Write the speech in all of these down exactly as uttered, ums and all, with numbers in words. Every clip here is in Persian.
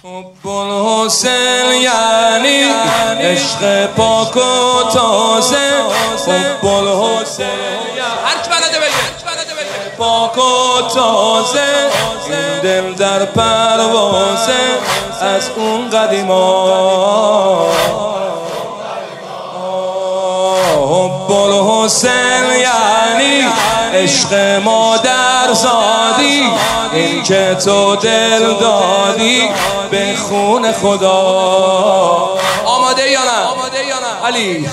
حب الحسین یعنی عشق پاک و تازه. حب الحسین هر کی بلده بگه پاک و تازه. این دل در پروازه از اون قدیما. حب الحسین یعنی عشق مادر زادی. این که تو دل دادی به خون خدا. آماده یا نه؟ علی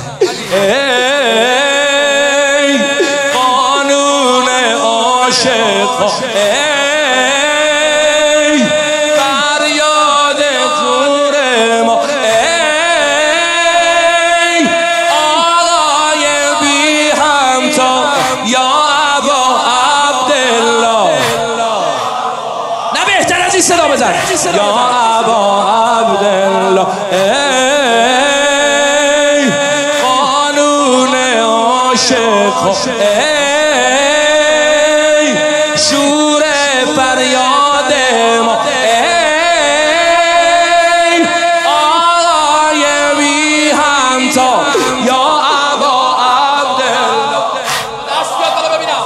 ای قانون عاشق، ای فریاد زور ما، ای آقای بی همتا یا ابا عبدالله. نه بهتر از این صدا بزن. یا ابا عبدالله ای قانون عاشق، ای شور فریاد ما، ای آقای بی همتا یا ابا عبدالله. دست بیاد بالا ببینم.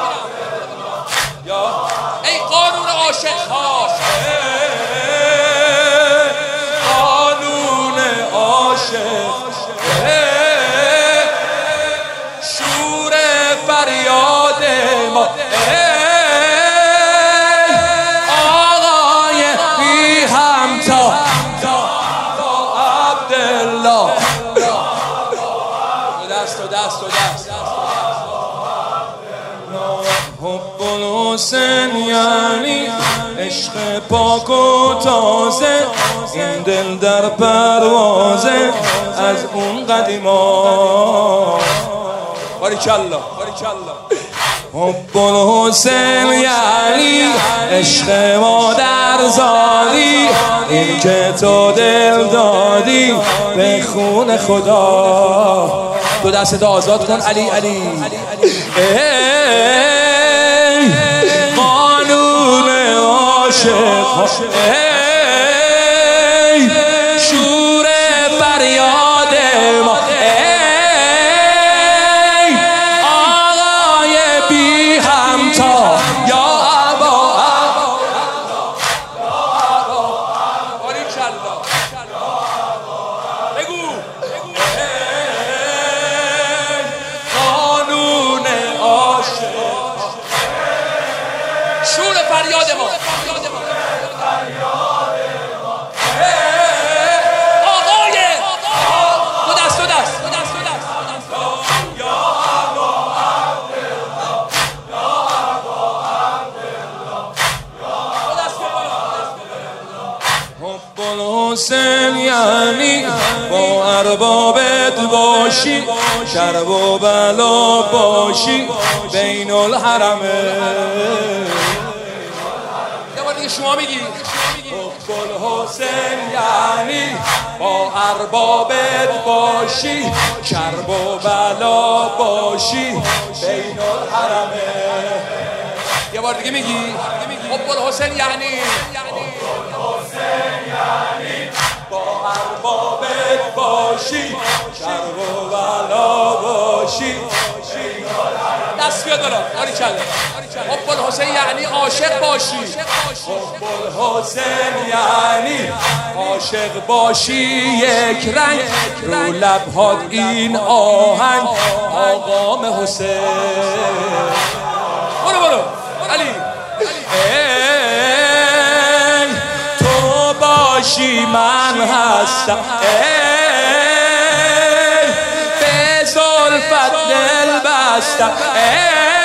ای قانون عاشق ها، قانون عاشق، شور فریاد ما، آقای بی همتا عبدالله. دست و دست و دست. حب الحسین یعنی عشق پاک و تازه. این دل در پروازه از اون قدیما. باریکالله. حب الحسین یعنی عشق مادر زادی. این که تو دل دادی به خون خدا. دو دستت آزاد کن علی علی. ای قانون عاشق، ای شور فریاد ما، ای آقای بی همتا یا ابا باریکالله. بگو قانون عاشق، شور فریاد ما، آقای دو دست دو دست دو دست دو دست یا ابا عبدالله، یا ابا عبدالله، دو دست بالا. حب الحسین یعنی با اربابت باشی، شرب و بلا باشی بین الحرمین. یه بار دیگه شما میگی. حب الحسین یعنی با اربابت باشی، شرب و بلا باشی بین الحرمین. یه بار دیگه میگی. حب الحسین یعنی با اربابت باشی، شرب و بلا باشی. دست بیاد بالا. باریکالله. حب الحسین یعنی عاشق باشی. حب الحسین یعنی عاشق باشی یک رنگ، رو لبهات این آهنگ آقام حسین. برو برو علی. ای تو باشی من هستم، ای به زلفت دل بستم، ای